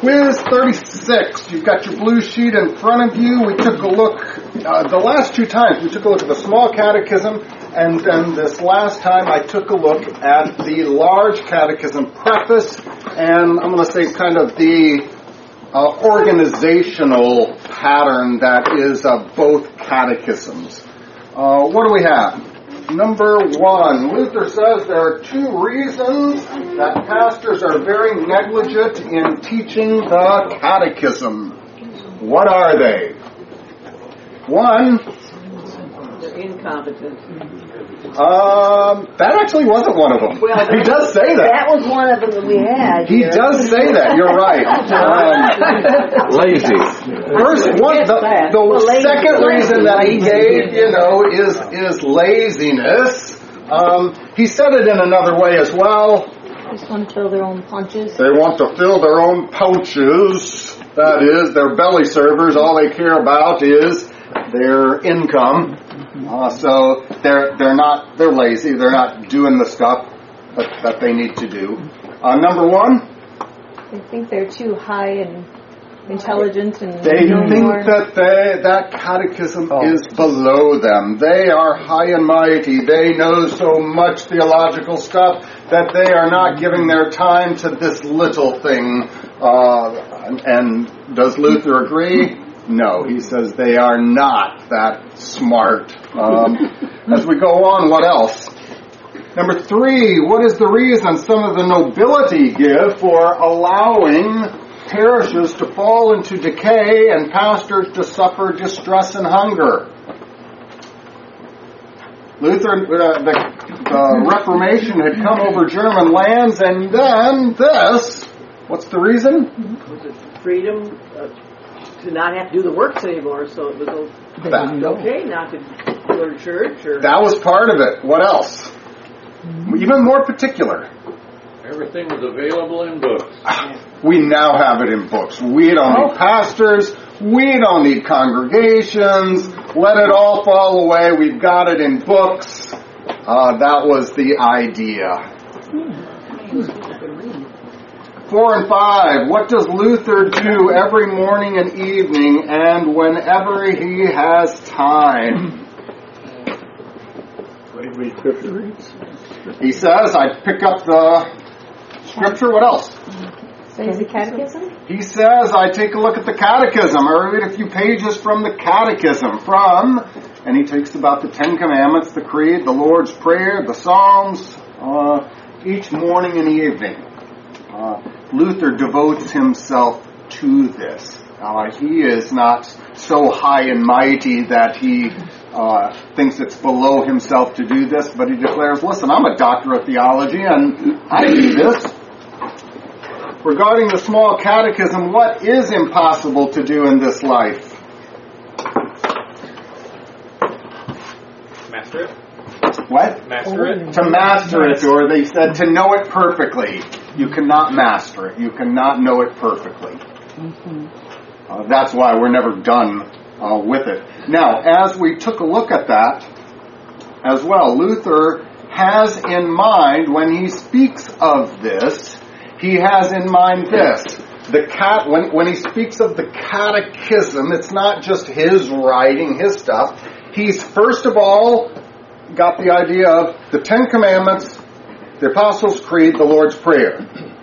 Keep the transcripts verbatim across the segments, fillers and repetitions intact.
Quiz thirty-six. You've got your blue sheet in front of you. We took a look, uh, the last two times, we took a look at the small catechism, and then this last time I took a look at the large catechism preface, and I'm going to say kind of the uh, organizational pattern that is of both catechisms. Uh, what do we have? Number one, Luther says there are two reasons that pastors are very negligent in teaching the catechism. What are they? One, they're incompetent. Um, that actually wasn't one of them. Well, he does say that. That was one of them that we had. He here. does say that. You're right. Um, Lazy. First one, the, the well, second reason that he gave, you know, is is laziness. Um, he said it in another way as well. They just want to fill their own punches. They want to fill their own pouches. That is, their belly servers. All they care about is their income. Uh, so they're they're not they're lazy. They're not doing the stuff that, that they need to do. Uh, number one, they think they're too high and intelligent and they know think more. that they that catechism oh. is below them. They are high and mighty. They know so much theological stuff that they are not giving their time to this little thing. Uh, and, and does Luther agree? No, he says they are not that smart. Um, as we go on, what else? Number three, what is the reason some of the nobility give for allowing parishes to fall into decay and pastors to suffer distress and hunger? Luther, uh, the, the Reformation had come over German lands, and then this, what's the reason? Was it freedom uh, to not have to do the works anymore, so it was that, okay not to go to church? Or that was part of it. What else? Even more particular. Everything was available in books. We now have it in books. We don't need pastors. We don't need congregations. Let it all fall away. We've got it in books. Uh, that was the idea. Four and five. What does Luther do every morning and evening and whenever he has time? He says, I pick up the scripture. What else? So is the catechism? He says, I take a look at the catechism. I read a few pages from the catechism. From, and he takes about the Ten Commandments, the Creed, the Lord's Prayer, the Psalms, uh, each morning and evening. Uh, Luther devotes himself to this. Uh, he is not so high and mighty that he uh, thinks it's below himself to do this, but he declares, listen, I'm a doctor of theology and I do this. Regarding the small catechism, what is impossible to do in this life? Master it. What? Master it. To master it, or they said to know it perfectly. You cannot master it. You cannot know it perfectly. Mm-hmm. Uh, that's why we're never done uh, with it. Now, as we took a look at that as well, Luther has in mind, when he speaks of this, he has in mind this. The cat when, when he speaks of the catechism, it's not just his writing, his stuff. He's first of all got the idea of the Ten Commandments, the Apostles' Creed, the Lord's Prayer.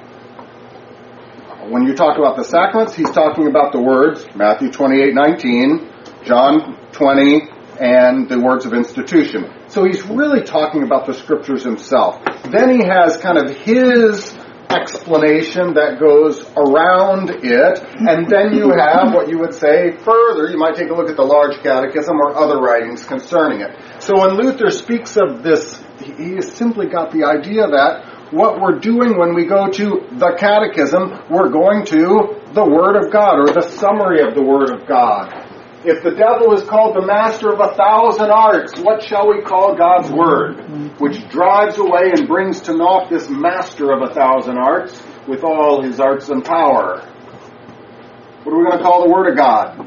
When you talk about the sacraments, he's talking about the words, Matthew twenty-eight nineteen, John twenty, and the words of institution. So he's really talking about the scriptures himself. Then he has kind of his explanation that goes around it, and then you have what you would say further. You might take a look at the large catechism or other writings concerning it. So when Luther speaks of this, he has simply got the idea that what we're doing when we go to the catechism, we're going to the Word of God, or the summary of the Word of God. If the devil is called the master of a thousand arts, what shall we call God's Word? Which drives away and brings to naught this master of a thousand arts with all his arts and power. What are we going to call the Word of God?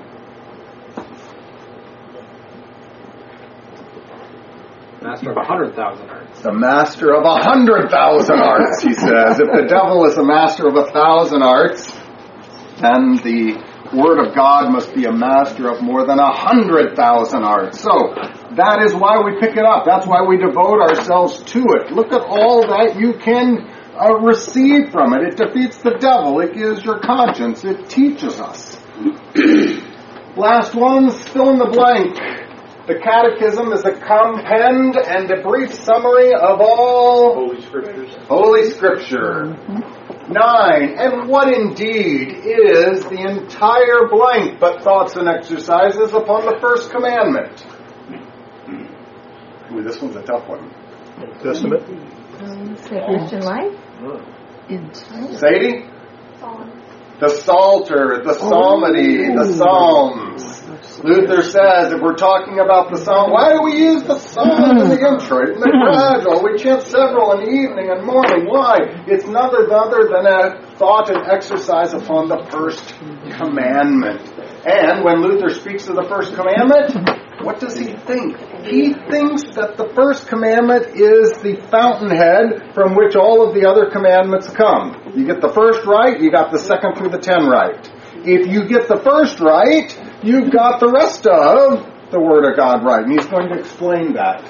Master of a hundred thousand arts. The master of a hundred thousand arts, he says. If the devil is the master of a thousand arts, then the Word of God must be a master of more than a hundred thousand arts. So, that is why we pick it up. That's why we devote ourselves to it. Look at all that you can uh, receive from it. It defeats the devil. It gives your conscience. It teaches us. Last one, fill in the blank. The Catechism is a compend and a brief summary of all Holy Scriptures. Holy Scripture. Nine, and what indeed is the entire blank but thoughts and exercises upon the first commandment? Ooh, this one's a tough one. Testament. Um, say Christian life. Sadie? The Psalter, the Psalmody, the Psalms. Luther says if we're talking about the Psalm, why do we use the Psalm in the intro, in the gradual? We chant several in the evening and morning. Why? It's none other than a thought and exercise upon the first commandment. And when Luther speaks of the first commandment, what does he think? He thinks that the first commandment is the fountainhead from which all of the other commandments come. You get the first right, you got the second through the ten right. If you get the first right, you've got the rest of the Word of God right. And he's going to explain that.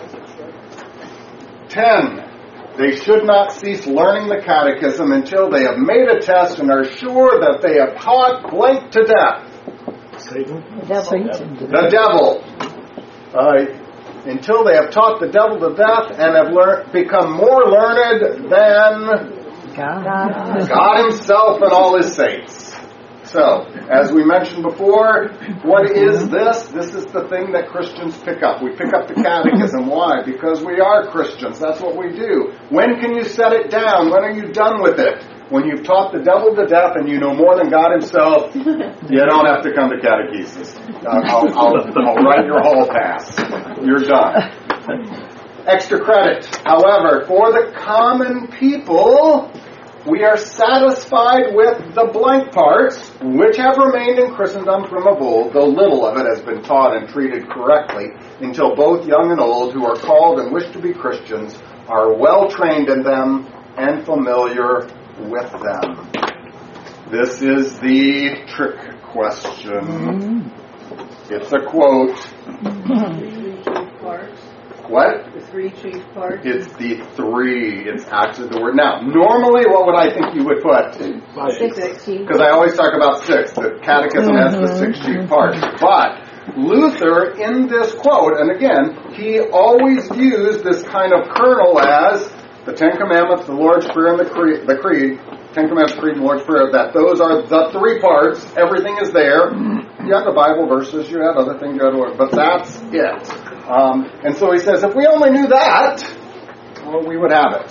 Ten, they should not cease learning the Catechism until they have made a test and are sure that they have taught blank to death. Satan. The devil. The devil. Uh, until they have taught the devil to death and have lear- become more learned than God. God himself and all his saints. So, as we mentioned before, what is this? This is the thing that Christians pick up. We pick up the Catechism. Why? Because we are Christians. That's what we do. When can you set it down? When are you done with it? When you've taught the devil to death and you know more than God himself, you don't have to come to catechesis. I'll, I'll, I'll write your hall pass. You're done. Extra credit. However, for the common people, we are satisfied with the blank parts, which have remained in Christendom from of old, though little of it has been taught and treated correctly, until both young and old who are called and wish to be Christians are well trained in them and familiar with them. This is the trick question. It's a quote. Three chief parts. What? The three chief parts. It's the three. It's actually the word. Now, normally what would I think you would put? Six. Because I always talk about six. The Catechism has the six chief parts. But Luther, in this quote, and again, he always used this kind of kernel as the Ten Commandments, the Lord's Prayer, and the Creed, the Creed, Ten Commandments, Creed, and Lord's Prayer, that those are the three parts. Everything is there. You have the Bible verses, you have other things, you have, but that's it. Um, and so he says, if we only knew that, well, we would have it.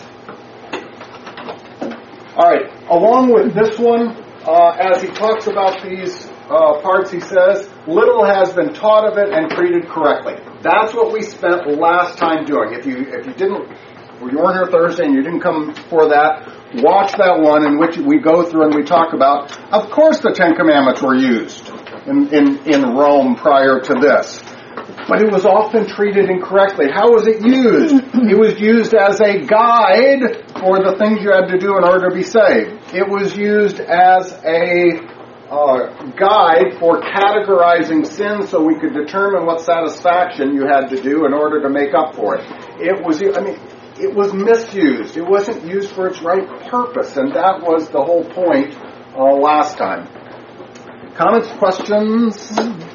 All right, along with this one, uh, as he talks about these uh, parts, he says, little has been taught of it and treated correctly. That's what we spent last time doing. If you if you didn't, or you weren't here Thursday and you didn't come for that, watch that one in which we go through and we talk about, of course the Ten Commandments were used in, in, in Rome prior to this. But it was often treated incorrectly. How was it used? It was used as a guide for the things you had to do in order to be saved. It was used as a uh, guide for categorizing sin so we could determine what satisfaction you had to do in order to make up for it. It was, I mean, it was misused. It wasn't used for its right purpose, and that was the whole point uh, last time. Comments, questions?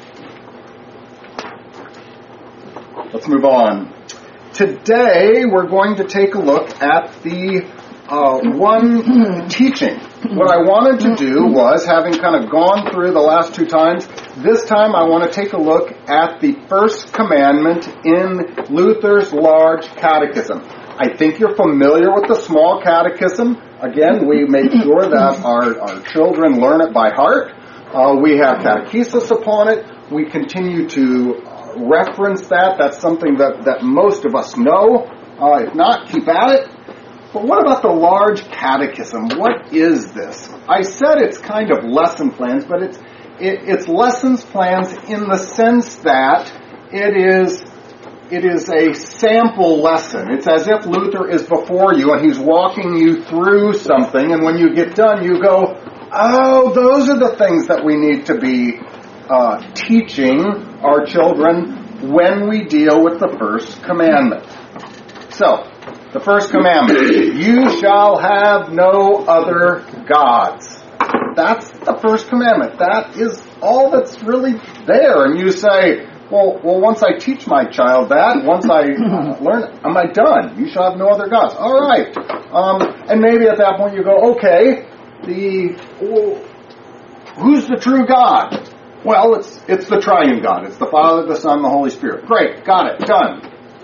Let's move on. Today, we're going to take a look at the uh, one teaching. What I wanted to do was, having kind of gone through the last two times, this time I want to take a look at the first commandment in Luther's large catechism. I think you're familiar with the small catechism. Again, we make sure that our, our children learn it by heart. Uh, we have catechesis upon it. We continue to reference that. That's something that, that most of us know. Uh, if not, keep at it. But what about the large catechism? What is this? I said it's kind of lesson plans, but it's it, it's lessons plans in the sense that it is it is a sample lesson. It's as if Luther is before you and he's walking you through something, and when you get done, you go, Oh, those are the things that we need to be uh, teaching our children when we deal with the first commandment. So, the first commandment, you shall have no other gods. That's the first commandment. That is all that's really there. And you say, well, well, once I teach my child that, once I uh, learn, am I done? You shall have no other gods. All right. Um, and maybe at that point you go, okay, the well, who's the true God? Well, it's it's the triune God. It's the Father, the Son, the Holy Spirit. Great, got it, done.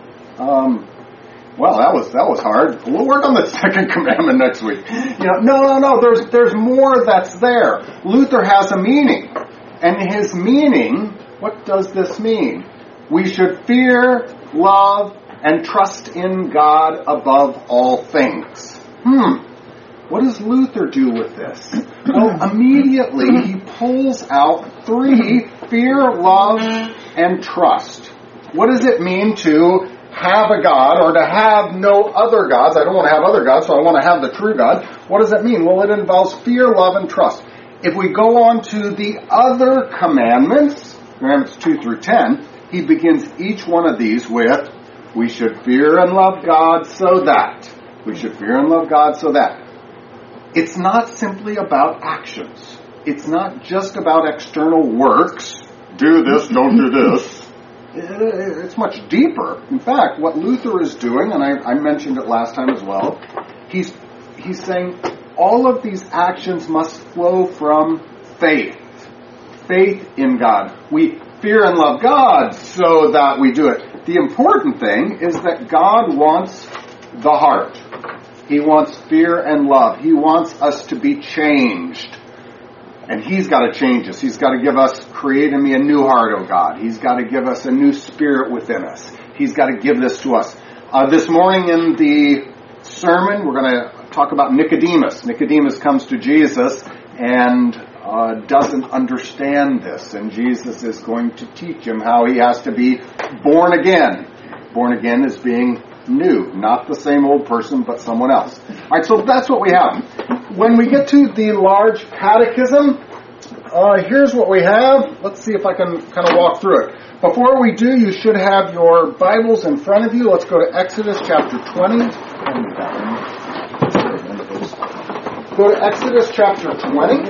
Um, well, that was that was hard. We'll work on the second commandment next week. You know, no, no, no. There's there's more that's there. Luther has a meaning, and his meaning. What does this mean? We should fear, love, and trust in God above all things. Hmm. What does Luther do with this? Well, immediately he pulls out three: fear, love, and trust. What does it mean to have a God or to have no other gods? I don't want to have other gods, so I want to have the true God. What does that mean? Well, it involves fear, love, and trust. If we go on to the other commandments, commandments two through ten, he begins each one of these with, we should fear and love God so that. We should fear and love God so that. It's not simply about actions. It's not just about external works. Do this, don't do this. It's much deeper. In fact, what Luther is doing, and I, I mentioned it last time as well, he's he's saying all of these actions must flow from faith. Faith in God. We fear and love God so that we do it. The important thing is that God wants the heart. He wants fear and love. He wants us to be changed. And He's got to change us. He's got to give us, create in me a new heart, O God. He's got to give us a new spirit within us. He's got to give this to us. Uh, this morning in the sermon, we're going to talk about Nicodemus. Nicodemus comes to Jesus and uh, doesn't understand this. And Jesus is going to teach him how he has to be born again. Born again is being new, not the same old person, but someone else. All right, so that's what we have. When we get to the large catechism, uh, here's what we have. Let's see if I can kind of walk through it. Before we do, you should have your Bibles in front of you. Let's go to Exodus chapter twenty. Go to Exodus chapter twenty.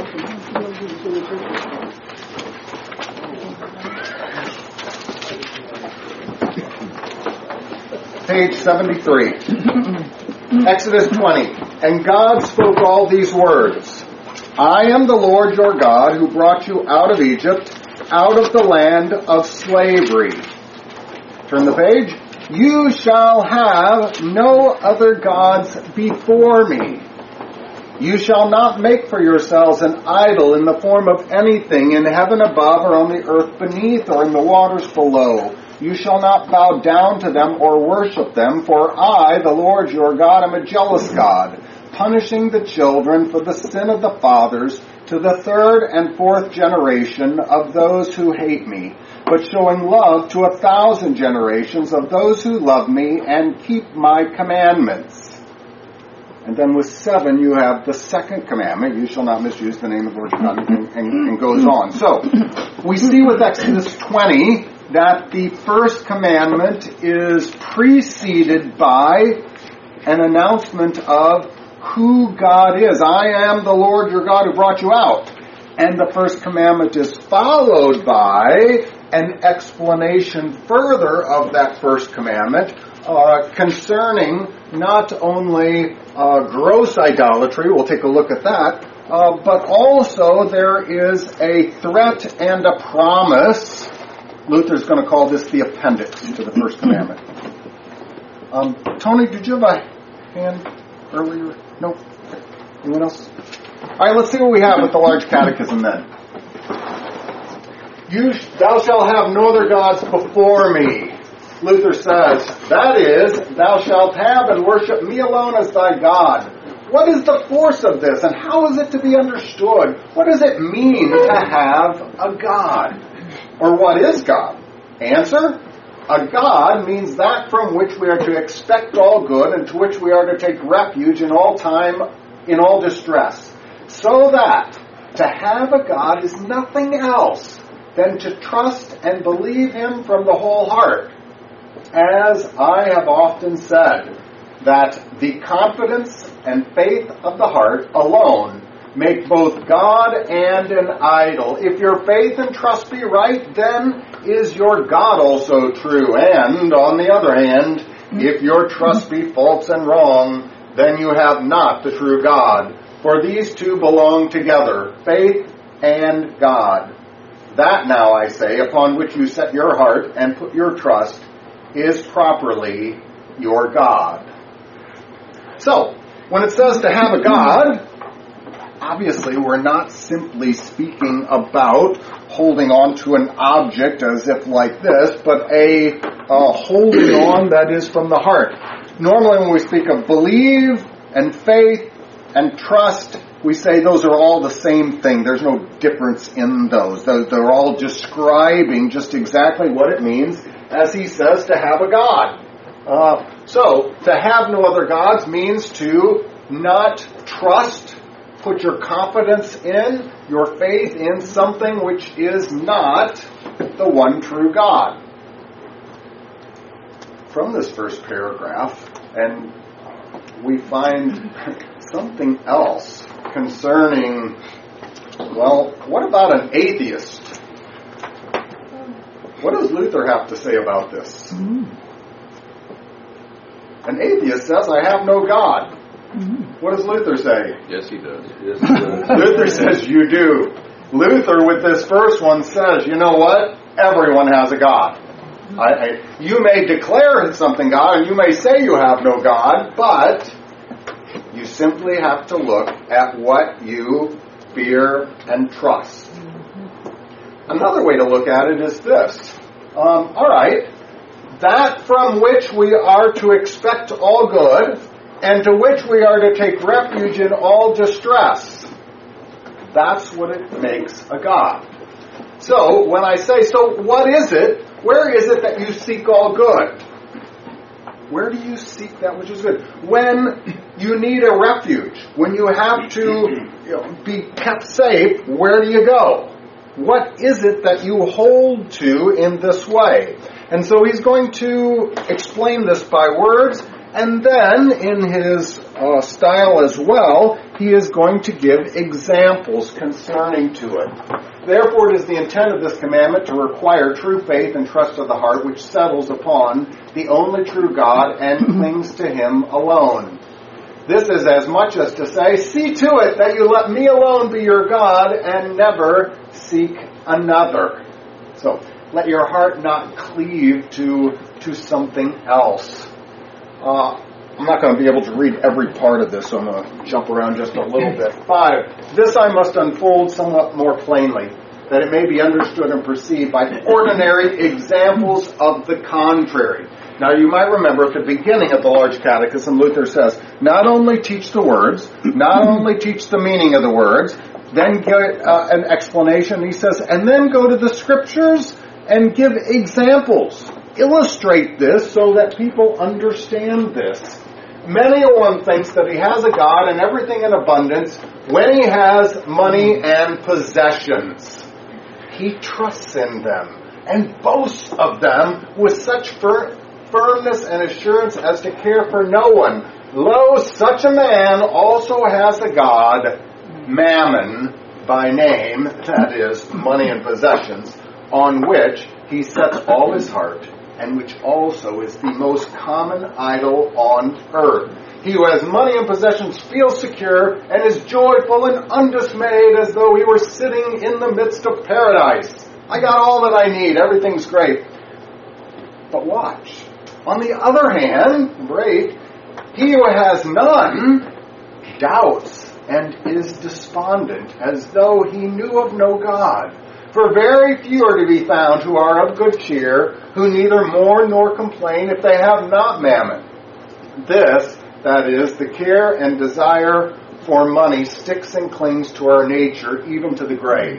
Page seventy-three. Exodus twenty. And God spoke all these words. I am the Lord your God who brought you out of Egypt, out of the land of slavery. Turn the page. You shall have no other gods before me. You shall not make for yourselves an idol in the form of anything in heaven above or on the earth beneath or in the waters below. You shall not bow down to them or worship them, for I, the Lord your God, am a jealous God, punishing the children for the sin of the fathers to the third and fourth generation of those who hate me, but showing love to a thousand generations of those who love me and keep my commandments. And then with seven, you have the second commandment, you shall not misuse the name of the Lord your God, and, and, and goes on. So, we see with Exodus twenty that the first commandment is preceded by an announcement of who God is. I am the Lord your God who brought you out. And the first commandment is followed by an explanation further of that first commandment uh, concerning not only uh, gross idolatry, we'll take a look at that, uh, but also there is a threat and a promise. Luther's going to call this the appendix to the first commandment. Um, Tony, did you have a hand earlier? No? Anyone else? All right, let's see what we have with the large catechism then. You, thou shalt have no other gods before me. Luther says, that is, thou shalt have and worship me alone as thy God. What is the force of this, and how is it to be understood? What does it mean to have a God? Or what is God? Answer, a God means that from which we are to expect all good and to which we are to take refuge in all time, in all distress. So that to have a God is nothing else than to trust and believe Him from the whole heart. As I have often said, that the confidence and faith of the heart alone make both God and an idol. If your faith and trust be right, then is your God also true. And, on the other hand, if your trust be false and wrong, then you have not the true God. For these two belong together, faith and God. That now, I say, upon which you set your heart and put your trust, is properly your God. So, when it says to have a God, obviously we're not simply speaking about holding on to an object as if like this, but a uh, holding on that is from the heart. Normally when we speak of believe and faith and trust, we say those are all the same thing. There's no difference in those. They're all describing just exactly what it means as he says to have a God. Uh, so, to have no other gods means to not trust, put your confidence in, your faith in something which is not the one true God. From this first paragraph, and we find something else concerning, well, what about an atheist? What does Luther have to say about this? Mm-hmm. An atheist says, I have no God. Mm-hmm. What does Luther say? Yes, he does. Yes, he does. Luther says, you do. Luther, with this first one, says, you know what? Everyone has a God. I, I, you may declare something God, and you may say you have no God, but you simply have to look at what you fear and trust. Mm-hmm. Another way to look at it is this. Um, all right, that from which we are to expect all good, and to which we are to take refuge in all distress. That's what it makes a God. So, when I say, so what is it? Where is it that you seek all good? Where do you seek that which is good? When you need a refuge, when you have to you know, be kept safe, where do you go? What is it that you hold to in this way? And so he's going to explain this by words, and then in his uh, style as well, he is going to give examples concerning to it. Therefore, it is the intent of this commandment to require true faith and trust of the heart, which settles upon the only true God and clings to Him alone. This is as much as to say, see to it that you let me alone be your God and never seek another. So, let your heart not cleave to, to something else. Uh, I'm not going to be able to read every part of this, so I'm going to jump around just a little bit. Five, this I must unfold somewhat more plainly, that it may be understood and perceived by ordinary examples of the contrary. Now, you might remember at the beginning of the Large Catechism, Luther says, not only teach the words, not only teach the meaning of the words, then get uh, an explanation. He says, and then go to the Scriptures and give examples. Illustrate this so that people understand this. Many a one thinks that he has a God and everything in abundance when he has money and possessions. He trusts in them and boasts of them with such fir- firmness and assurance as to care for no one. Lo, such a man also has a God, Mammon by name, that is, money and possessions, on which he sets all his heart, and which also is the most common idol on earth. He who has money and possessions feels secure and is joyful and undismayed as though he were sitting in the midst of paradise. I got all that I need. Everything's great. But watch. On the other hand, great, he who has none doubts and is despondent as though he knew of no God. For very few are to be found who are of good cheer, who neither mourn nor complain if they have not mammon. This, that is, the care and desire for money sticks and clings to our nature, even to the grave.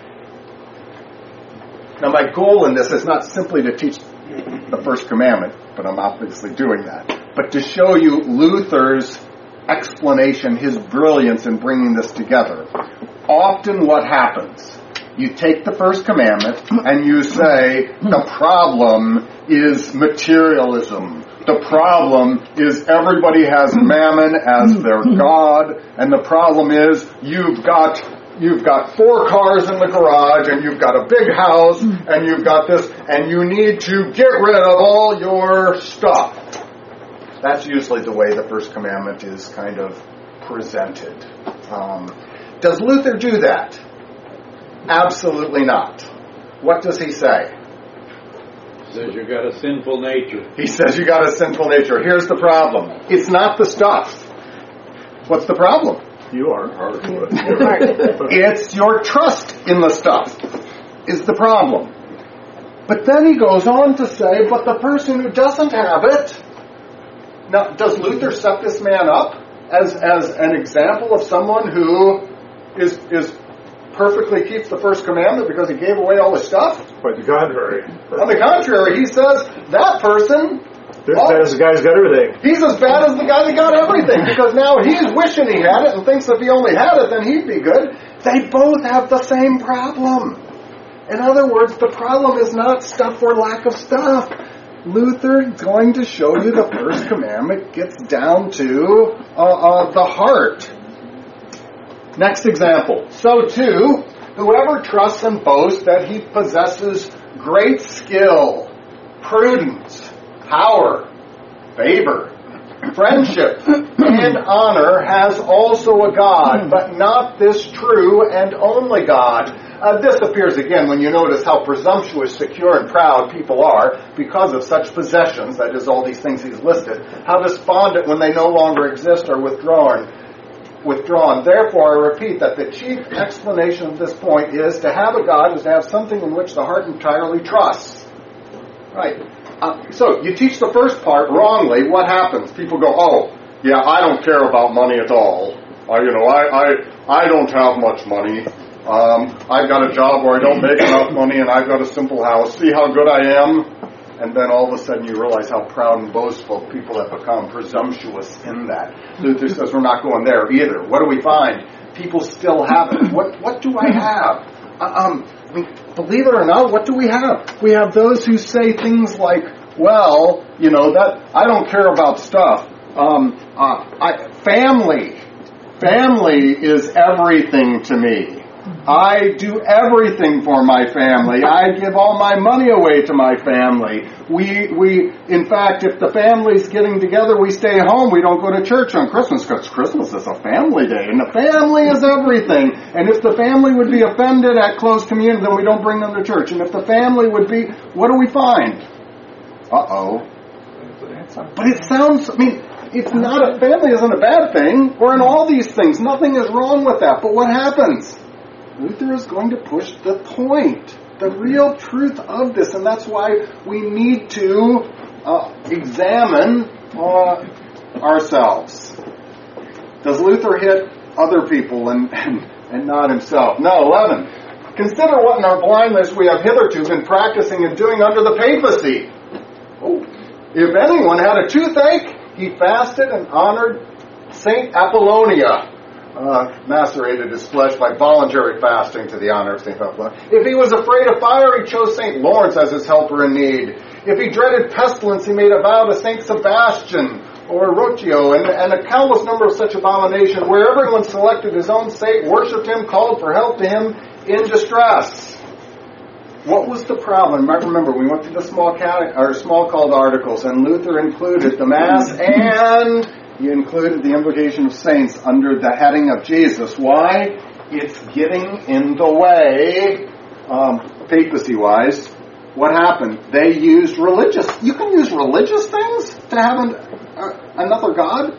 Now, my goal in this is not simply to teach the first commandment, but I'm obviously doing that, but to show you Luther's explanation, his brilliance in bringing this together. Often what happens, you take the first commandment and you say, the problem is materialism. The problem is everybody has mammon as their God, and the problem is you've got you've got four cars in the garage, and you've got a big house, and you've got this, and you need to get rid of all your stuff. That's usually the way the first commandment is kind of presented. Um, does Luther do that? Absolutely not. What does he say? He says you got a sinful nature. He says you got a sinful nature. Here's the problem. It's not the stuff. What's the problem? You are. It's your trust in the stuff is the problem. But then he goes on to say, but the person who doesn't have it. Now, does Luther set this man up as, as an example of someone who is is perfectly keeps the first commandment because he gave away all the stuff? Quite the contrary. On the contrary, he says that person, As bad as the guy's got everything. he's as bad as the guy that got everything, because now he's wishing he had it and thinks if he only had it, then he'd be good. They both have the same problem. In other words, the problem is not stuff or lack of stuff. Luther is going to show you the first commandment gets down to uh, uh, the heart. Next example. So too, whoever trusts and boasts that he possesses great skill, prudence, power, favor, friendship, and honor has also a God, but not this true and only God. Uh, this appears again when you notice how presumptuous, secure, and proud people are because of such possessions, that is, all these things he's listed, how despondent when they no longer exist or withdrawn. withdrawn. Therefore, I repeat that the chief explanation of this point is to have a God is to have something in which the heart entirely trusts. Right. Uh, so, you teach the first part wrongly, what happens? People go, oh, yeah, I don't care about money at all. I, you know, I, I, I don't have much money. Um, I've got a job where I don't make enough money and I've got a simple house. See how good I am? And then all of a sudden you realize how proud and boastful people have become, presumptuous in that. Luther says we're not going there either. What do we find? People still have it. What what do I have? Uh, um, I mean, believe it or not, what do we have? We have those who say things like, well, you know, that I don't care about stuff. Um, uh, I, family. Family is everything to me. I do everything for my family. I give all my money away to my family. We, we, in fact, if the family's getting together, we stay home. We don't go to church on Christmas because Christmas is a family day, and the family is everything. And if the family would be offended at close communion, then we don't bring them to church. And if the family would be, what do we find? Uh-oh. But it sounds, I mean, it's not a, family isn't a bad thing. We're in all these things. Nothing is wrong with that. But what happens? Luther is going to push the point, the real truth of this, and that's why we need to uh, examine uh, ourselves. Does Luther hit other people and, and, and not himself? No. eleven. Consider what in our blindness we have hitherto been practicing and doing under the papacy. Oh. If anyone had a toothache, he fasted and honored Saint Apollonia. Uh, macerated his flesh by voluntary fasting to the honor of Saint Apollonia. If he was afraid of fire, he chose Saint Lawrence as his helper in need. If he dreaded pestilence, he made a vow to Saint Sebastian or Rocchio, and, and a countless number of such abominations, where everyone selected his own saint, worshipped him, called for help to him in distress. What was the problem? Remember, we went through the small cat, or small called articles, and Luther included the Mass and he included the invocation of saints under the heading of Jesus. Why? It's getting in the way, um, papacy-wise. What happened? They used religious. You can use religious things to have an, uh, another God?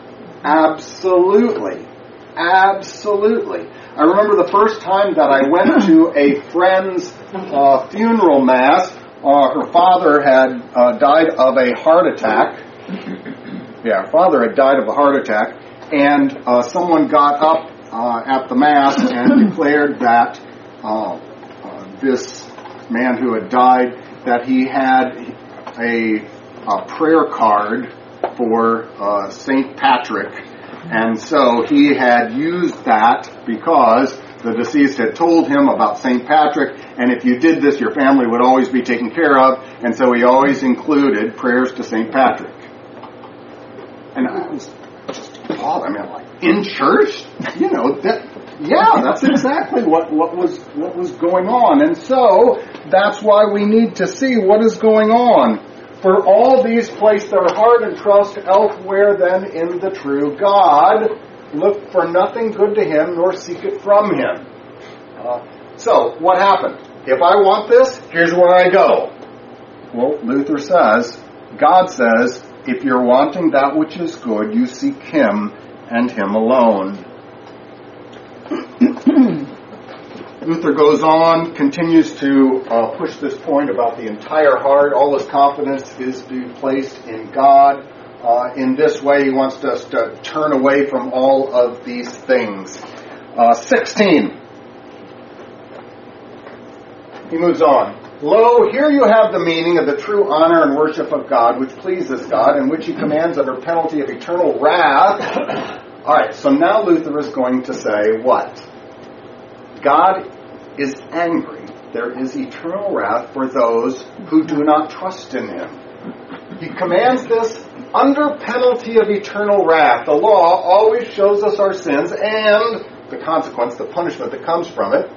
Absolutely. Absolutely. I remember the first time that I went to a friend's uh, funeral mass. Uh, her father had uh, died of a heart attack. Yeah, her father had died of a heart attack, and uh, someone got up uh, at the mass and declared that uh, uh, this man who had died, that he had a, a prayer card for uh, Saint Patrick, And so he had used that because the deceased had told him about Saint Patrick, and if you did this, your family would always be taken care of, and so he always included prayers to Saint Patrick. And I was just appalled. I mean, like, in church? You know, that, yeah, that's exactly what, what was what was going on. And so, that's why we need to see what is going on. For all these place their heart and trust elsewhere than in the true God. Look for nothing good to him, nor seek it from him. Uh, so, what happened? If I want this, here's where I go. Well, Luther says, God says, if you're wanting that which is good, you seek him and him alone. Luther goes on, continues to uh, push this point about the entire heart. All his confidence is to be placed in God. Uh, in this way, he wants us to turn away from all of these things. Uh, sixteen. He moves on. Lo, here you have the meaning of the true honor and worship of God, which pleases God, and which he commands under penalty of eternal wrath. All right, so now Luther is going to say what? God is angry. There is eternal wrath for those who do not trust in him. He commands this under penalty of eternal wrath. The law always shows us our sins and the consequence, the punishment that comes from it.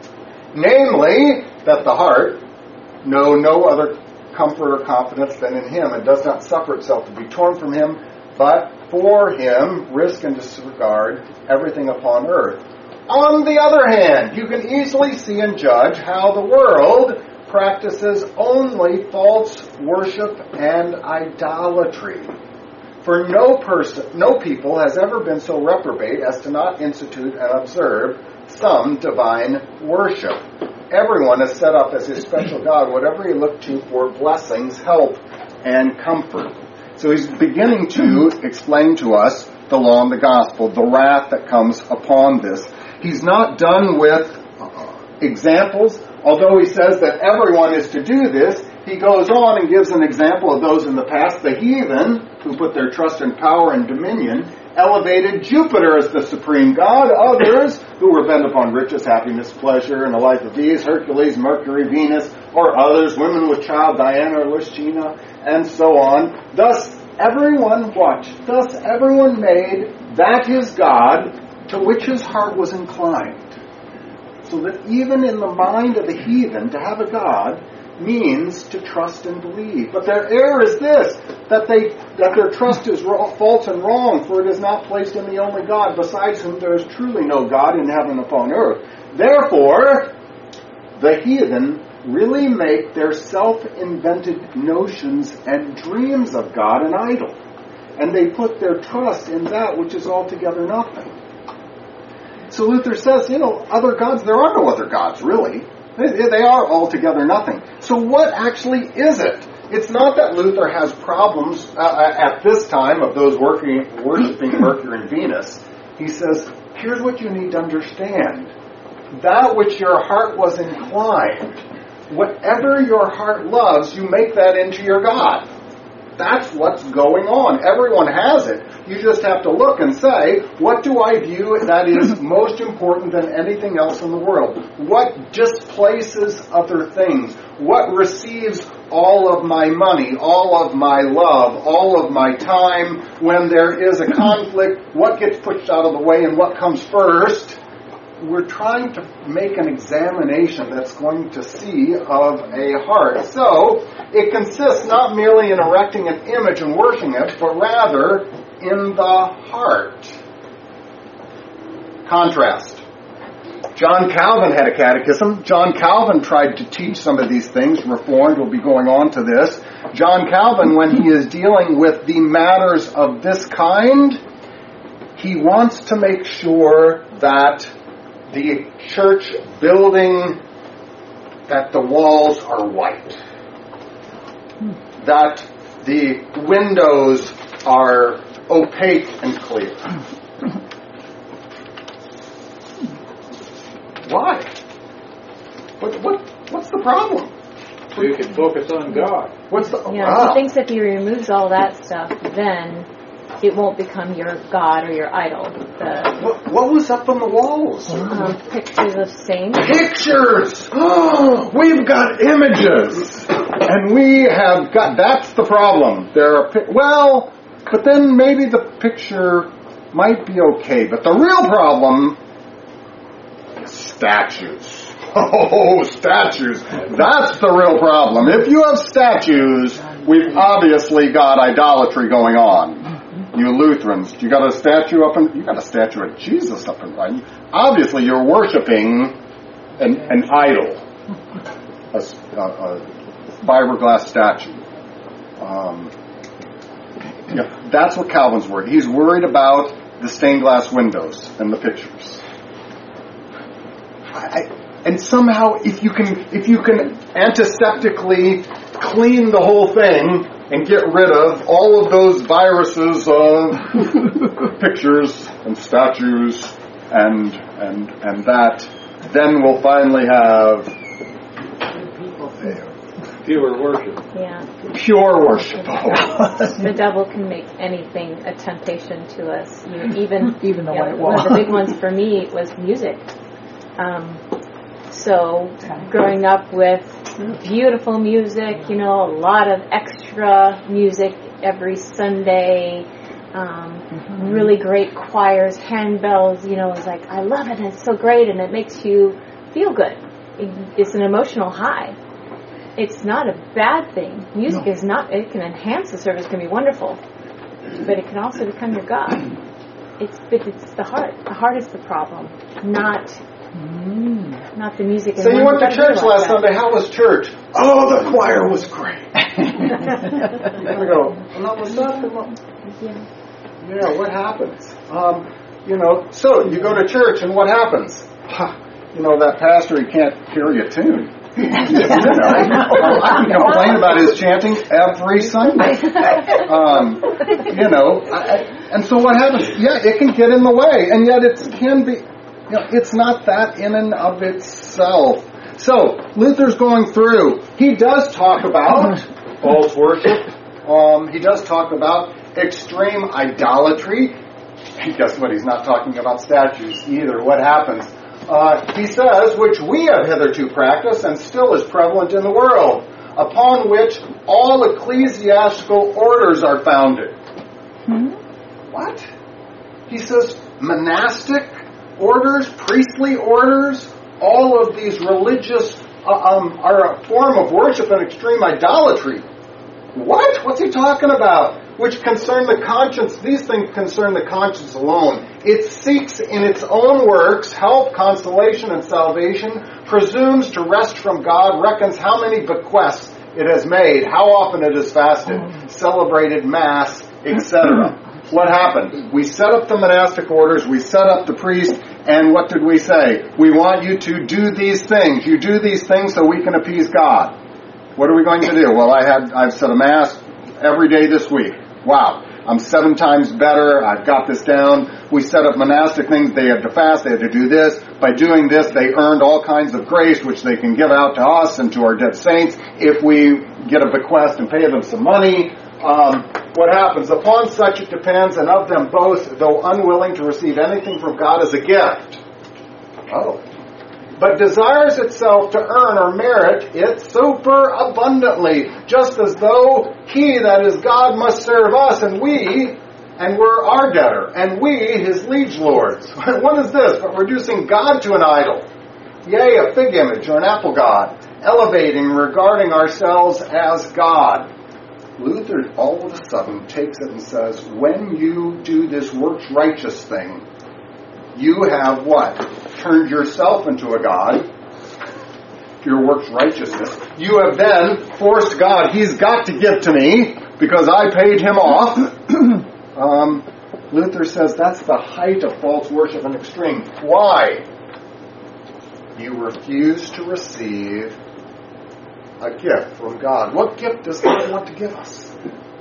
Namely, that the heart know no other comfort or confidence than in him, and does not suffer itself to be torn from him, but for him risk and disregard everything upon earth. On the other hand, you can easily see and judge how the world practices only false worship and idolatry. For no person, no people has ever been so reprobate as to not institute and observe some divine worship. Everyone is set up as his special God, whatever he looked to for blessings, help, and comfort. So he's beginning to explain to us the law and the gospel, the wrath that comes upon this. He's not done with examples. Although he says that everyone is to do this, he goes on and gives an example of those in the past. The heathen, who put their trust in power and dominion, elevated Jupiter as the supreme god. Others, who were bent upon riches, happiness, pleasure, and the life of these, Hercules, Mercury, Venus, or others, women with child, Diana or Lucina, and so on. Thus, everyone, watch, thus everyone made that his God to which his heart was inclined. So that even in the mind of the heathen, to have a God means to trust and believe. But their error is this, that they that their trust is wrong, false and wrong, for it is not placed in the only God, besides whom there is truly no God in heaven upon earth. Therefore, the heathen really make their self-invented notions and dreams of God an idol. And they put their trust in that which is altogether nothing. So Luther says, you know, other gods, there are no other gods, really. They, they are altogether nothing. So what actually is it? It's not that Luther has problems uh, at this time of those working, worshiping Mercury and Venus. He says, here's what you need to understand. That which your heart was inclined, whatever your heart loves, you make that into your God. That's what's going on. Everyone has it. You just have to look and say, what do I view that is most important than anything else in the world? What displaces other things? What receives all of my money, all of my love, all of my time? When there is a conflict, what gets pushed out of the way and what comes first? We're trying to make an examination that's going to see of a heart. So, it consists not merely in erecting an image and worshiping it, but rather in the heart. Contrast. John Calvin had a catechism. John Calvin tried to teach some of these things. Reformed will be going on to this. John Calvin, when he is dealing with the matters of this kind, he wants to make sure that the church building, that the walls are white, that the windows are opaque and clear. Why? What, what, what's the problem? So you can focus on God. What's the Yeah, ah. he thinks if he removes all that stuff, then it won't become your god or your idol. The What, what was up on the walls? um, pictures of saints. Pictures! Oh, we've got images! And we have got, that's the problem. There are, pi- well, but then maybe the picture might be okay. But the real problem is statues. Oh, statues. That's the real problem. If you have statues, we've obviously got idolatry going on. You Lutherans, you got a statue up in, you got a statue of Jesus up in front. Obviously you're worshiping an, an idol. A, a, a fiberglass statue. Um, yeah, that's what Calvin's worried. He's worried about the stained glass windows and the pictures. I, I, And somehow, if you can, if you can antiseptically clean the whole thing and get rid of all of those viruses of pictures and statues and and and that, then we'll finally have Pure worship. Yeah. pure worship. The devil can make anything a temptation to us. You know, even Even the you know, white one wall. of the big ones for me was music. Um, so growing up with beautiful music, you know, a lot of extra music every Sunday, um, mm-hmm. really great choirs, handbells, you know, it's like, I love it and it's so great and it makes you feel good. It's an emotional high. It's not a bad thing. Music no. is not, it can enhance the service, it can be wonderful, but it can also become your God. It's, but it's the heart. The heart is the problem, not mm. not the music. So you went to church like last that. Sunday. How was church? Oh, the choir was great. I go, no, was that the Yeah. Yeah, what happens? Um, you know, so you go to church and what happens? You know, that pastor, he can't carry a tune. You know, I can complain about his chanting every Sunday. Um, you know, I, and so what happens? Yeah, it can get in the way, and yet it can be, you know, it's not that in and of itself. So, Luther's going through, he does talk about false worship. Um, he does talk about extreme idolatry. And guess what? He's not talking about statues either. What happens? Uh, he says, which we have hitherto practiced and still is prevalent in the world, upon which all ecclesiastical orders are founded. Hmm? What? He says monastic orders, priestly orders, all of these religious uh, um, are a form of worship and extreme idolatry. What? What's he talking about? Which concern the conscience. These things concern the conscience alone. It seeks in its own works help, consolation, and salvation, presumes to rest from God, reckons how many bequests it has made, how often it has fasted, celebrated Mass, et cetera. What happened? We set up the monastic orders, we set up the priest, and what did we say? We want you to do these things. You do these things so we can appease God. What are we going to do? Well, I had I've said a Mass every day this week. Wow, I'm seven times better. I've got this down. We set up monastic things. They had to fast. They had to do this. By doing this, they earned all kinds of grace, which they can give out to us and to our dead saints if we get a bequest and pay them some money. Um, what happens? Upon such it depends, and of them both, though unwilling to receive anything from God as a gift. Oh. But desires itself to earn or merit it super abundantly, just as though he, that is God, must serve us, and we, and we're our debtor, and we, his liege lords. What is this but reducing God to an idol? Yea, a fig image or an apple god, elevating, regarding ourselves as God. Luther all of a sudden takes it and says, when you do this works righteous thing, you have what? Turned yourself into a god. Your works righteousness. You have then forced God. He's got to give to me because I paid him off. um, Luther says that's the height of false worship and extreme. Why? You refuse to receive a gift from God. What gift does God want to give us?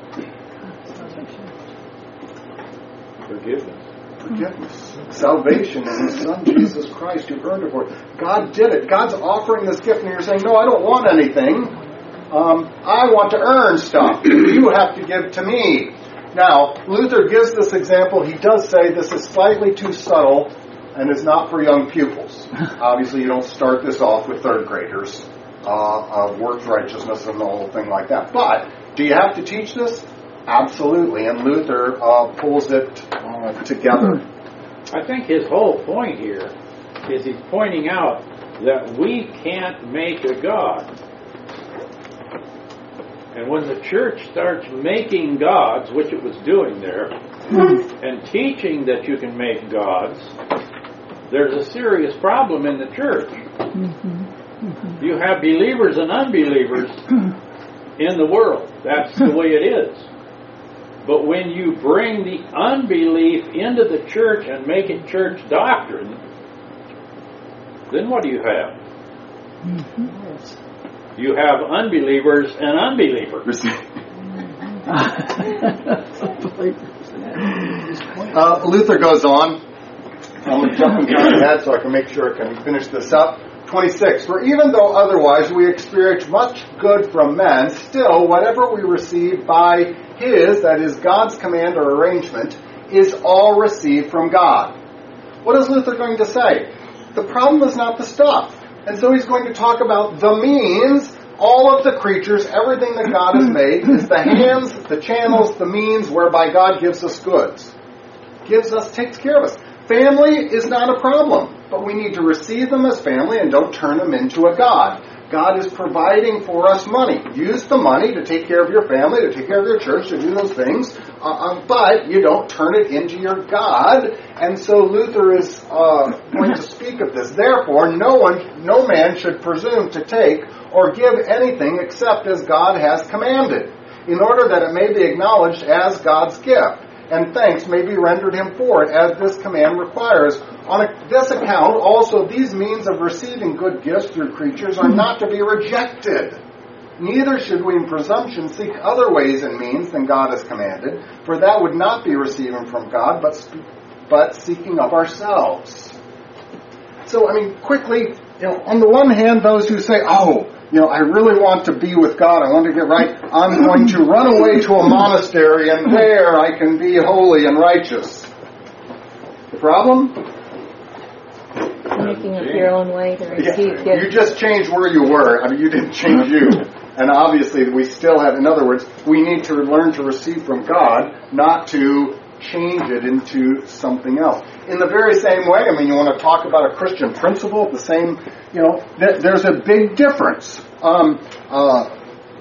Forgiveness. Forgiveness. Salvation in His Son, Jesus Christ, who earned it for it. God did it. God's offering this gift, and you're saying, no, I don't want anything. Um, I want to earn stuff. You have to give to me. Now, Luther gives this example. He does say this is slightly too subtle and is not for young pupils. Obviously, you don't start this off with third graders uh, of works righteousness and the whole thing like that. But do you have to teach this? Absolutely. And Luther uh, pulls it uh, together. I think his whole point here is he's pointing out that we can't make a God. And when the church starts making gods, which it was doing there, and teaching that you can make gods, there's a serious problem in the church. You have believers and unbelievers in the world. That's the way it is. But when you bring the unbelief into the church and make it church doctrine, then what do you have? You have unbelievers and unbelievers. uh, Luther goes on. I'm jumping ahead so I can make sure I can finish this up. twenty-six. For even though otherwise we experience much good from men, still whatever we receive by His, that is God's command or arrangement, is all received from God. What is Luther going to say? The problem is not the stuff. And so he's going to talk about the means. All of the creatures, everything that God has made, is the hands, the channels, the means whereby God gives us goods. Gives us, takes care of us. Family is not a problem, but we need to receive them as family and don't turn them into a God. God is providing for us money. Use the money to take care of your family, to take care of your church, to do those things, uh, but you don't turn it into your God. And so Luther is uh, going to speak of this. Therefore, no one, no man should presume to take or give anything except as God has commanded, in order that it may be acknowledged as God's gift, and thanks may be rendered him for it, as this command requires. On this account, also these means of receiving good gifts through creatures are not to be rejected. Neither should we in presumption seek other ways and means than God has commanded, for that would not be receiving from God, but but seeking of ourselves. So, I mean, quickly, you know, on the one hand, those who say, oh, you know, I really want to be with God, I want to get right, I'm going to run away to a monastery and there I can be holy and righteous. The problem? Making up your own way to receive Yeah, gifts. you just changed where you were. I mean, you didn't change you. And obviously we still have, in other words, we need to learn to receive from God, not to change it into something else. In the very same way, I mean, you want to talk about a Christian principle, the same, you know, th- there's a big difference. Um, uh,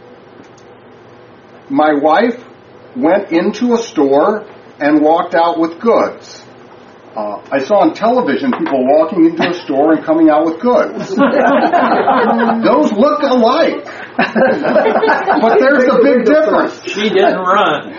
my wife went into a store and walked out with goods. Uh, I saw on television people walking into a store and coming out with goods. Those look alike. But there's a big difference. She didn't run.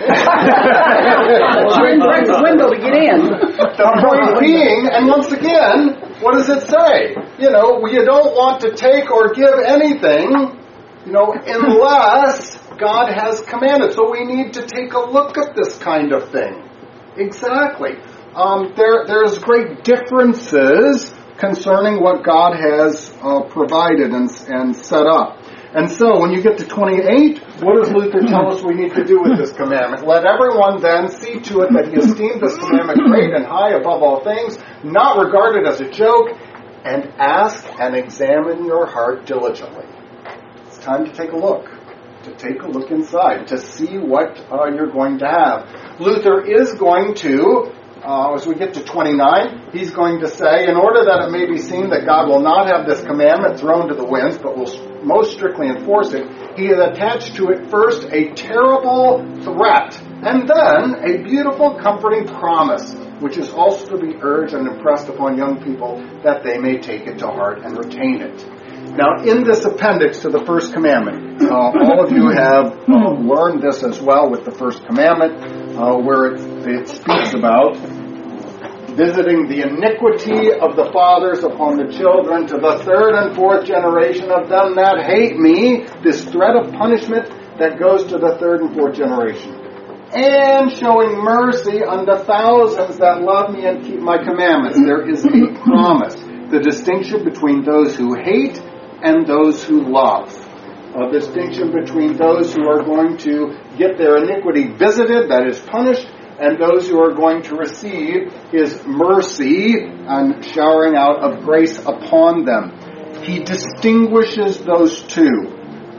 Break the window to get in. The point being, and once again, what does it say? You know, you don't want to take or give anything, you know, unless God has commanded. So we need to take a look at this kind of thing. Exactly. Um, there, there's great differences concerning what God has uh, provided and, and set up. And so when you get to twenty-eight, what does Luther tell us we need to do with this commandment? Let everyone then see to it that he esteemed this commandment great and high above all things, not regarded as a joke, and ask and examine your heart diligently. It's time to take a look. To take a look inside, to see what uh, you're going to have. Luther is going to, uh, as we get to twenty-nine, he's going to say, in order that it may be seen that God will not have this commandment thrown to the winds, but will most strictly enforce it, he has attached to it first a terrible threat, and then a beautiful, comforting promise, which is also to be urged and impressed upon young people that they may take it to heart and retain it. Now, in this appendix to the first commandment, uh, all of you have uh, learned this as well with the first commandment, uh, where it, it speaks about visiting the iniquity of the fathers upon the children to the third and fourth generation of them that hate me, this threat of punishment that goes to the third and fourth generation, and showing mercy unto thousands that love me and keep my commandments. There is a promise. The distinction between those who hate and those who love. A distinction between those who are going to get their iniquity visited, that is punished, and those who are going to receive His mercy and showering out of grace upon them. He distinguishes those two.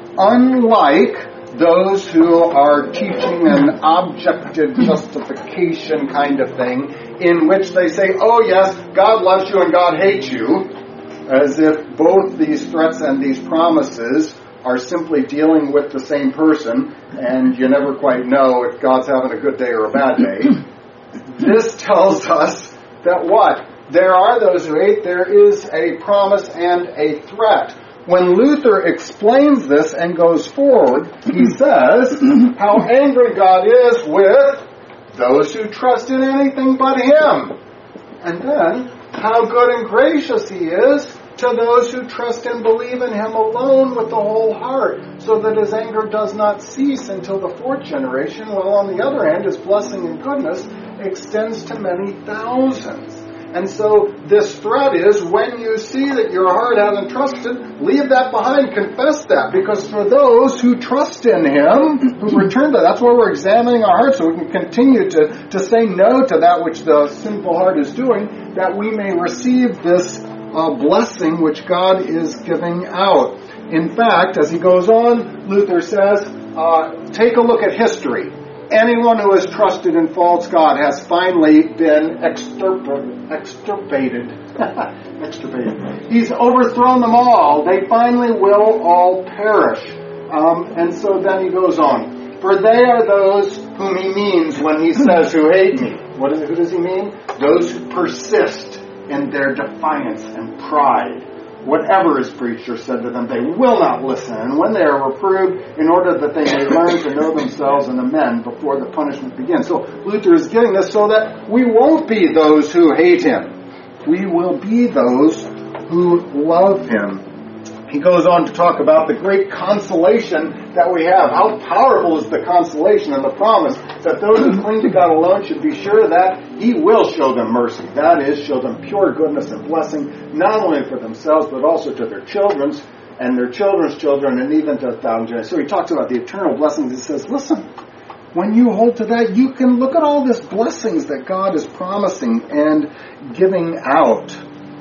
Unlike those who are teaching an objective justification kind of thing, in which they say, oh yes, God loves you and God hates you, as if both these threats and these promises are simply dealing with the same person, and you never quite know if God's having a good day or a bad day. This tells us that what? There are those who hate, there is a promise and a threat. When Luther explains this and goes forward, he says how angry God is with those who trust in anything but Him. And then, how good and gracious He is to those who trust and believe in Him alone with the whole heart, so that His anger does not cease until the fourth generation, while on the other hand, His blessing and goodness extends to many thousands. And so this threat is, when you see that your heart hasn't trusted, leave that behind, confess that. Because for those who trust in Him, who return to, that's why we're examining our hearts, so we can continue to, to say no to that which the sinful heart is doing, that we may receive this uh, blessing which God is giving out. In fact, as he goes on, Luther says, uh, take a look at history. Anyone who has trusted in false God has finally been extirpated. Extirpated. extirpated. He's overthrown them all. They finally will all perish. Um, and so then he goes on. For they are those whom he means when he says who hate me. What is it, who does he mean? Those who persist in their defiance and pride. Whatever is preached or said to them, they will not listen. And when they are reproved, in order that they may learn to know themselves and amend before the punishment begins. So Luther is getting this so that we won't be those who hate him. We will be those who love him. He goes on to talk about the great consolation that we have. How powerful is the consolation and the promise that those who cling to God alone should be sure that He will show them mercy. That is, show them pure goodness and blessing, not only for themselves, but also to their children's and their children's children, and even to a thousand generations. So he talks about the eternal blessings. He says, listen, when you hold to that, you can look at all these blessings that God is promising and giving out.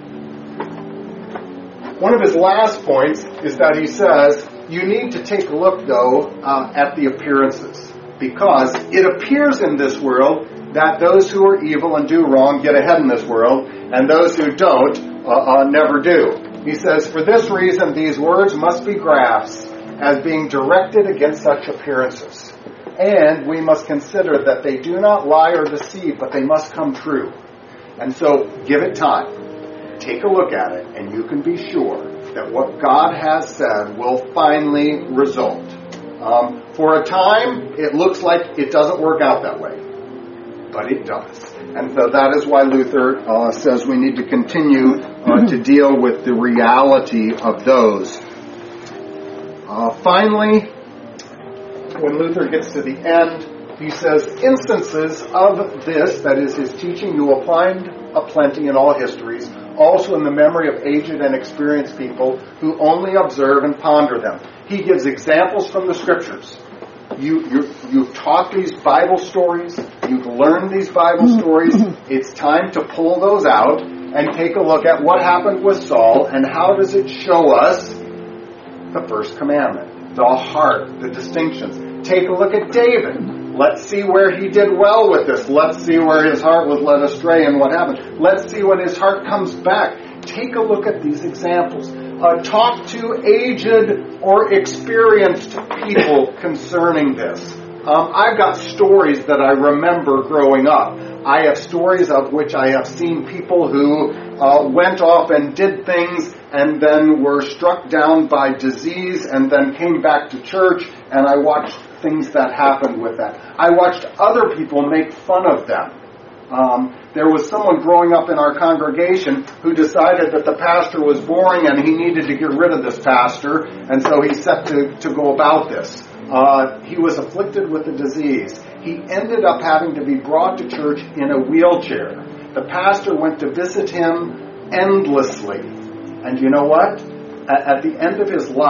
One of his last points is that he says, you need to take a look, though, uh, at the appearances. Because it appears in this world that those who are evil and do wrong get ahead in this world, and those who don't uh, uh, never do. He says, for this reason, these words must be grasped as being directed against such appearances. And we must consider that they do not lie or deceive, but they must come true. And so, give it time. Take a look at it, and you can be sure that what God has said will finally result. Um, for a time, it looks like it doesn't work out that way. But it does. And so that is why Luther uh, says we need to continue uh, to deal with the reality of those. Uh, finally, when Luther gets to the end, he says, instances of this, that is his teaching, you will find aplenty in all histories, also in the memory of aged and experienced people who only observe and ponder them. He gives examples from the Scriptures. You, you, you've taught these Bible stories. You've learned these Bible stories. It's time to pull those out and take a look at what happened with Saul and how does it show us the first commandment, the heart, the distinctions. Take a look at David. Let's see where he did well with this. Let's see where his heart was led astray and what happened. Let's see when his heart comes back. Take a look at these examples. Uh, talk to aged or experienced people concerning this. Um, I've got stories that I remember growing up. I have stories of which I have seen people who uh, went off and did things and then were struck down by disease and then came back to church, and I watched things that happened with that. I watched other people make fun of them. Um, there was someone growing up in our congregation who decided that the pastor was boring and he needed to get rid of this pastor, and so he set to, to go about this. Uh, he was afflicted with a disease. He ended up having to be brought to church in a wheelchair. The pastor went to visit him endlessly. And you know what? At, at the end of his life,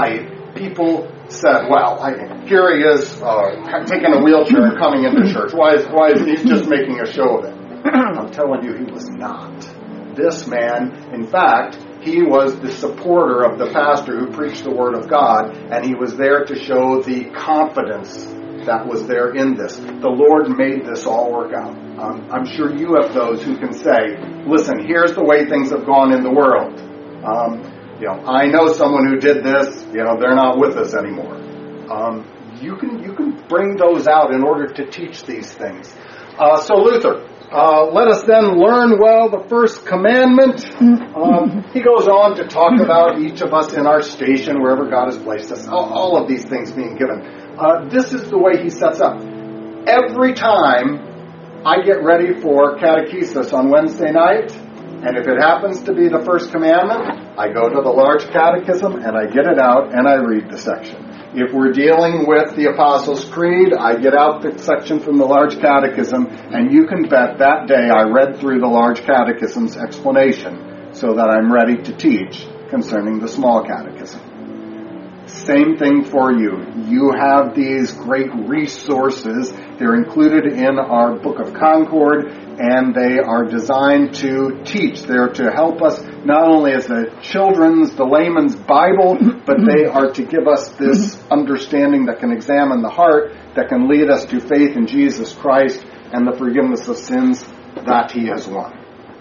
people said, well, I, here he is uh, taking a wheelchair and coming into church. Why is, why is he just making a show of it? I'm telling you, he was not. This man, in fact, he was the supporter of the pastor who preached the Word of God, and he was there to show the confidence that was there in this. The Lord made this all work out. Um, I'm sure you have those who can say, listen, here's the way things have gone in the world. Um, you know, I know someone who did this, you know, they're not with us anymore. Um, you can you can bring those out in order to teach these things. Uh, so Luther, uh, let us then learn well the first commandment. Um, he goes on to talk about each of us in our station, wherever God has placed us, all, all of these things being given. Uh, this is the way he sets up. Every time I get ready for catechesis on Wednesday night, and if it happens to be the first commandment, I go to the large catechism and I get it out and I read the section. If we're dealing with the Apostles' Creed, I get out the section from the large catechism, and you can bet that day I read through the large catechism's explanation so that I'm ready to teach concerning the small catechism. Same thing for you. You have these great resources. They're included in our Book of Concord, and they are designed to teach. They're to help us not only as the children's, the layman's Bible, but they are to give us this understanding that can examine the heart, that can lead us to faith in Jesus Christ and the forgiveness of sins that He has won.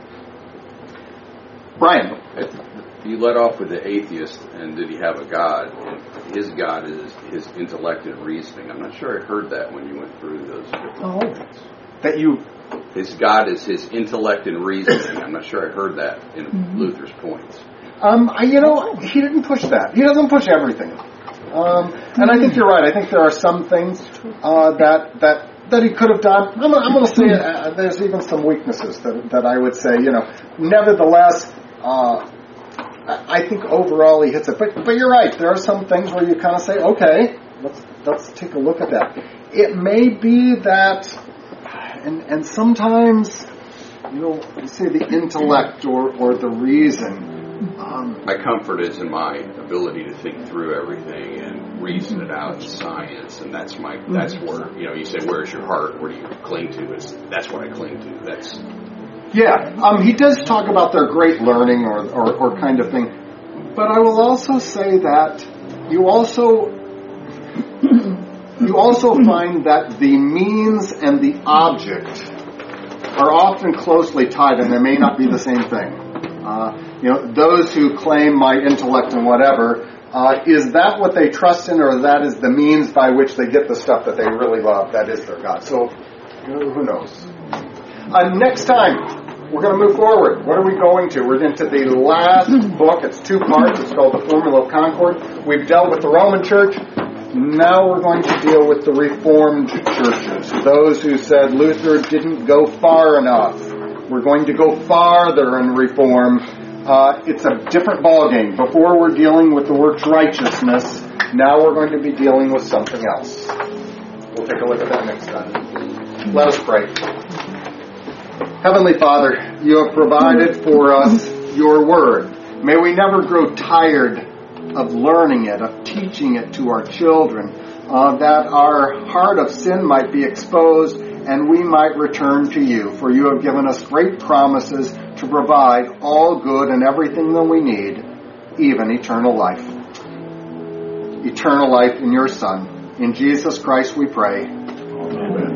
Brian. You let off with the atheist, and did he have a God? And his God is his intellect and reasoning. I'm not sure I heard that when you went through those different Oh, points. That you... His God is his intellect and reasoning. I'm not sure I heard that in mm-hmm. Luther's points. Um, I, you know, he didn't push that. He doesn't push everything. Um, and I think you're right. I think there are some things uh, that that that he could have done. I'm, I'm going to say uh, there's even some weaknesses that that I would say. You know, nevertheless. Uh, I think overall he hits it, but but you're right. There are some things where you kind of say, okay, let's let's take a look at that. It may be that, and and sometimes, you know, you say the intellect or or the reason. Um, my comfort is in my ability to think through everything and reason it out in science, and that's my that's where you know you say where's your heart? Where do you cling to? It's that's what I cling to. That's. Yeah, um, he does talk about their great learning or, or, or kind of thing. But I will also say that you also you also find that the means and the object are often closely tied, and they may not be the same thing. Uh, you know, those who claim my intellect and whatever, uh, is that what they trust in, or that is the means by which they get the stuff that they really love? That is their God. So, you know, who knows? Uh, next time, we're going to move forward. What are we going to? We're into the last book. It's two parts. It's called The Formula of Concord. We've dealt with the Roman Church. Now we're going to deal with the Reformed churches. Those who said Luther didn't go far enough. We're going to go farther in Reform. Uh, it's a different ballgame. Before we're dealing with the works righteousness. Now we're going to be dealing with something else. We'll take a look at that next time. Let us pray. Heavenly Father, you have provided for us your word. May we never grow tired of learning it, of teaching it to our children, uh, that our heart of sin might be exposed and we might return to you. For you have given us great promises to provide all good and everything that we need, even eternal life. Eternal life in your Son. In Jesus Christ we pray. Amen.